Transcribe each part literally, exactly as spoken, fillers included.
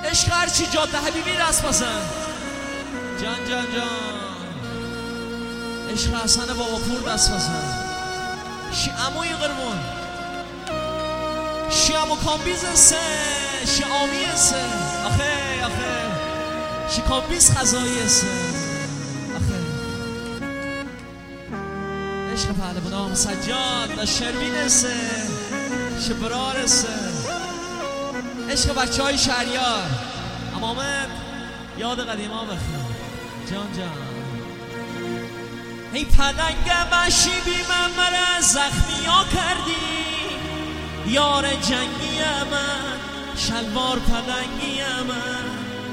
عشق هرچی جاده حبیبی دست بزن. جان جان جان عشق حسن بابا پور دست بزن. شی اموی قرمون شی امو کامبیز سه شی آمی سه آخه آخه شی کامبیز خزایی سه آخه عشق پهلوانام سجاد دا شروین سه شی برار سه عشق بچه های شهریار امامت یاد قدیما بخیر. جان جان ای پلنگ مشیبی من مرا زخمی ها کردی یار جنگی من شلوار پلنگی من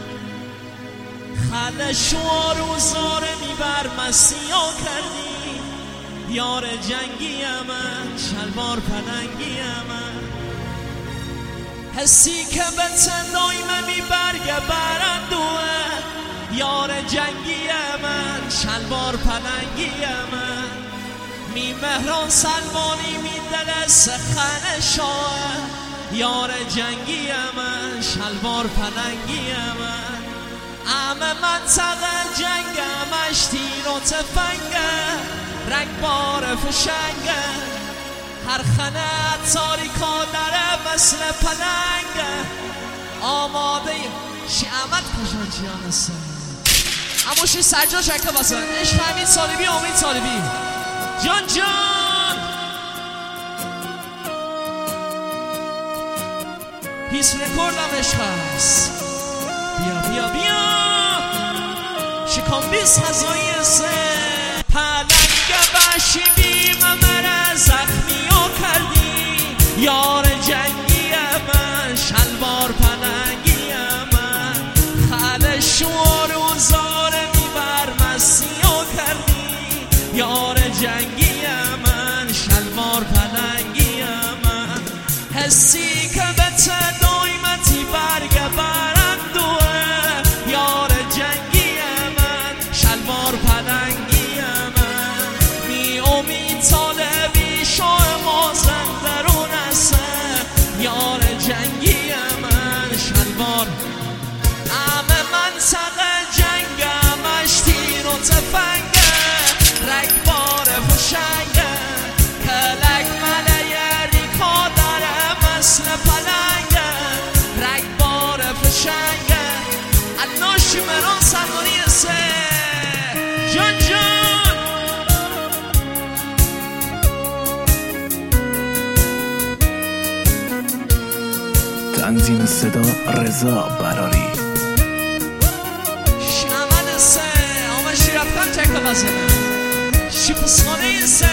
خل شوار و زاره میبر مستی ها کردی یار جنگی من شلوار پلنگی من حسی که به تندای من میبرگه برندوه یار جنگی من شلوار پلنگی من می مهران سلمانی می دل سخن شاه یار جنگی من شلوار پلنگی من همه منطقه جنگمش تیر و تفنگه رنگ بار فشنگه هر خنه تاریکا داره مثل پلنگه آماده شیعمت کجا جیانسه اما شی سجا شکل بسن عشق امید طالبی امید طالبی جان جان پیس رکوردم عشق هست بیا بیا بیا شکم بیس خزایی سه پلنگ بشی بیم مره زخمی ها کردی یار جنگی من شلوار پلنگی من خل شوار و زاره میبر مستی ها کردی یار جنگی من شلوار پلنگی من حسی که به تدایمتی برگ برندوه یار جنگی من شلوار پلنگی من می امید طالبی شاه مازندرون است یار جنگی من شلوار همه منطقه جنگمش تیر و تفنگه رگبار فشنگه کلک ملیه ریکا داره مثل پلنگه رگبار فشنگه الناشی مران سلمانی سه جان جان تنظیم صدا رضا براری شمن سه آمه شیرفتن چکل بزنه شی پسخانه سه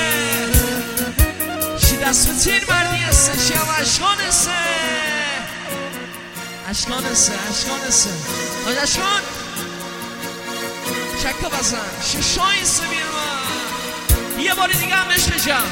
شی دست و تیر مردی سه شی هم اشکان سه اشکان سه اشکان سه آج اشکان چکل بزن شی شای سه بیرما یه باری دیگه هم عشق جم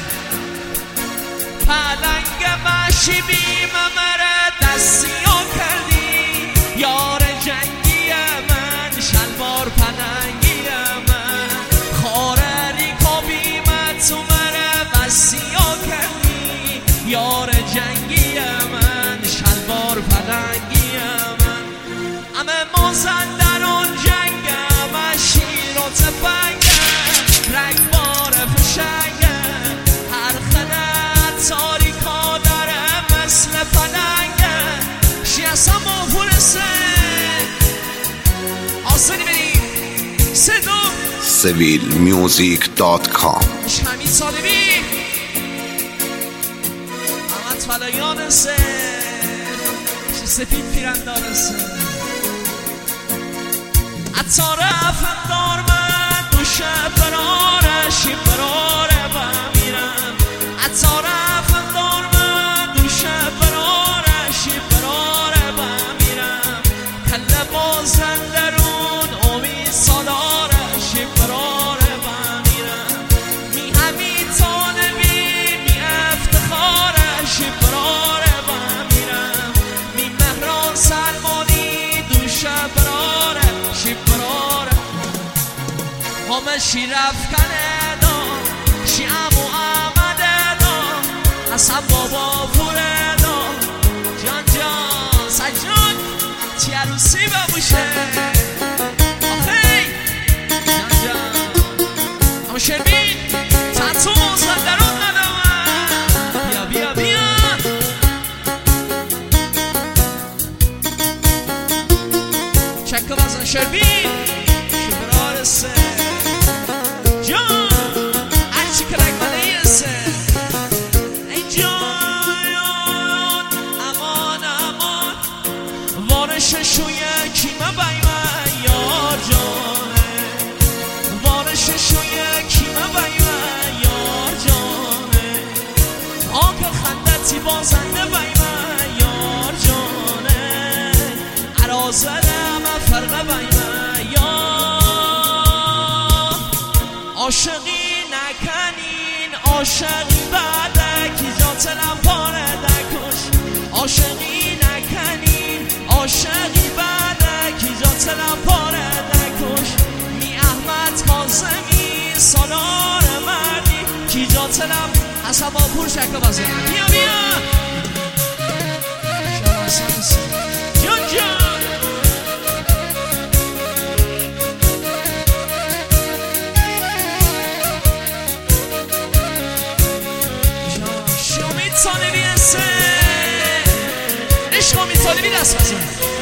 پلنگ مشی بیم مره دستی ها کردی یار جنگی من شلوار پلنگی من خاره ریکا بیمت تو مره بستی ها کردی یار جنگی من شلوار پلنگی من همه مازندران جنگم شیر و تفنگه رگبار فشنگه هر خنه تاریکا داره مثل پلنگه شی اصلا مفورسه آسانی بریم سه دو سویل میوزیک دات کام عشق امید طالبی احمد فلایان سه شی سپید پیرندار سه عطار افندار من دوشه براره شی براره بمیرم عطار افندار من دوشه براره شی براره بمیرم کل بازندرون امید سالاره شی براره بمیرم می همین طالبی می افتخاره شی براره بمیرم می مهران سلمانی دوشه براره شی براره همه شی رفکنه دار شی امو آمده دار حسن بابا پوره دار جان جان سجاد چی عروسی شکا بزن شربین شبرار سه جان هرچی که رگمانه سه ای جان امان امان وارش شوی کیمه بیمه یار جانه وارش شوی کیمه بیمه یار جانه آنکه خندتی بازنده بیمه یار جانه عرازدم فرق بیمه یار عاشقی نکنین عاشقی بعدکی جاتلم پاره دکش عاشقی نکنین عاشقی بعدکی جاتلم پاره دکش می احمد کاظمی سالار مردی کی جاتلم اصلا با پور شکل بازه بیا بیا شراسان جان جان شومی طالبی هسته عشقامی طالبی دست بزن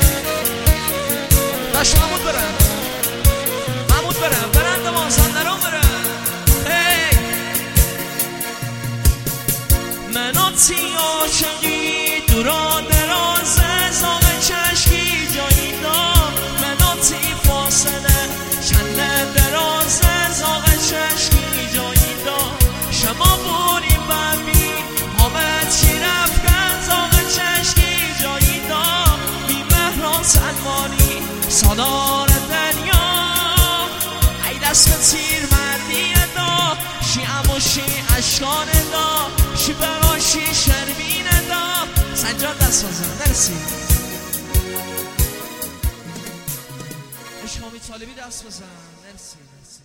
داشت محمود برم محمود برم برند مازندران برم هی مناتی عاشقی دورا درازه زاغ چشکی جایی دا مناتی فاصله چند درازه زاغ چشکی جایی دا شما بوریم ببی حامد چی رفکن زاغ چشکی جایی دا بی مهران سلمانی سالار دنیا ای دست به تیر مردی دا شی اموشی اشکان دا شی براشی شربین دا سنجان دست بزن نرسی عشقامی طالبی دست بزن نرسی نرسی